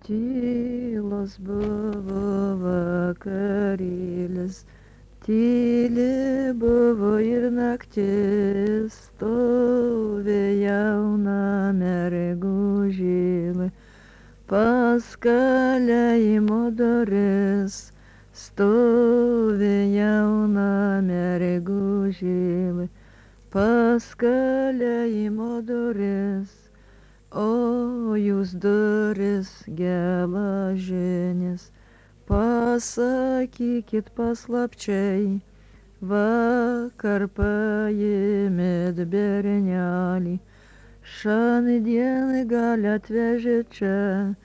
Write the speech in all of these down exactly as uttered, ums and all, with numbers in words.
Tylos buvo vakarėlis, tyli buvo ir naktis, stovė jauna mergužėlė, pas kalėjimo duris, stovė jauna mergužėlė, pas kalėjimo duris. O jūs duris geležinės, pasakykit paslapčiai, vakar paėmėt bernelį, šiandien gal atvežėt čia,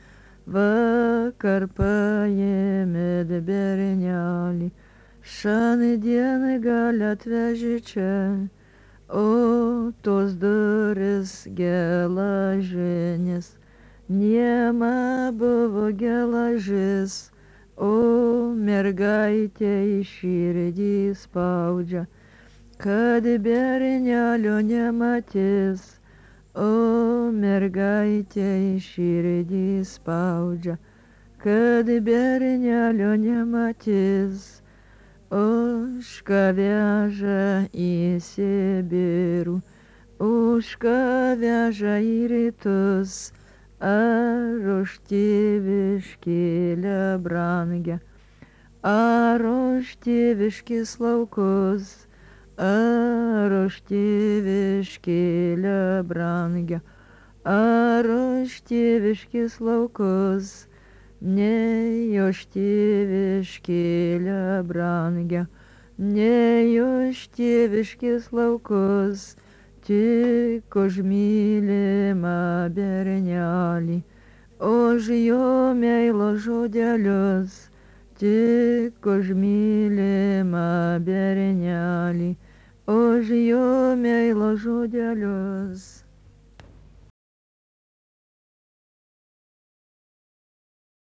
vakar paėmėt bernelį, šiandien gal atvežėt čia. O tos duris geležinės, niema buvo geležis, o mergaitė į širdį spaudžia, kad bernelio nematys, o mergaitė į širdį spaudžia, kad bernelio nematys. Ožka veža į Sibirų, ožka veža į rytus, ar už tėviškėlę brangę, ar už tėviškės laukus, ar už tėviškėlę brangę, ar už tėviškės laukus. Nei už tėviškėlę brangę, nei už tėviškės laukus, tik už mylimą bernelį, už jo meilės žodelius, tik už mylimą bernelį, už jo meilės žodelius.